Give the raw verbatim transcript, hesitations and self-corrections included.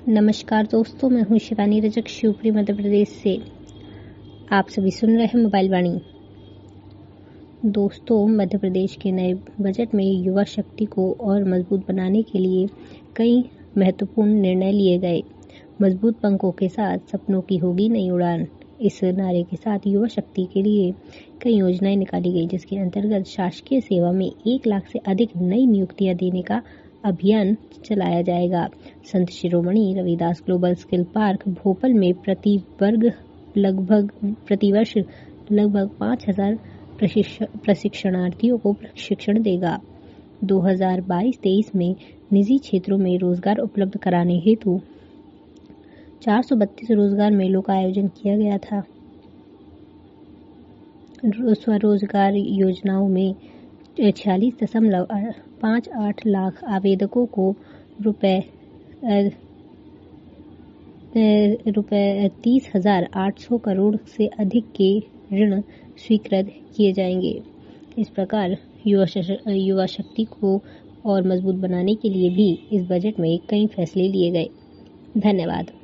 नमस्कार दोस्तों, मैं हूं शिवानी रजक, शिवपुरी मध्य प्रदेश से। आप सभी सुन रहे हैं मोबाइल वाणी। दोस्तों, मध्य प्रदेश के नए बजट में युवा शक्ति को और मजबूत बनाने के लिए कई महत्वपूर्ण निर्णय लिए गए। मजबूत पंखों के साथ सपनों की होगी नई उड़ान, इस नारे के साथ युवा शक्ति के लिए कई योजनाएं निकाली गई, जिसके अंतर्गत शासकीय सेवा में एक लाख से अधिक नई नियुक्तियां देने का अभियान चलाया जाएगा। Sant Shiromani Ravidas global skill park Bhopal में प्रति वर्ग लगभग प्रतिवर्ष लगभग पाँच हजार प्रशिक्षणार्थियों को प्रशिक्षण देगा। दो हज़ार बाईस तेईस में निजी क्षेत्रों में रोजगार उपलब्ध कराने हेतु चार सौ बत्तीस रोजगार मेलों का आयोजन किया गया था। स्वरोजगार योजनाओं में छियालीस दशमलव पाँच आठ लाख आवेदकों को रुपए रुपए तीस हजार आठ सौ करोड़ से अधिक के ऋण स्वीकृत किए जाएंगे। इस प्रकार युवा युवा शक्ति को और मजबूत बनाने के लिए भी इस बजट में कई फैसले लिए गए। धन्यवाद।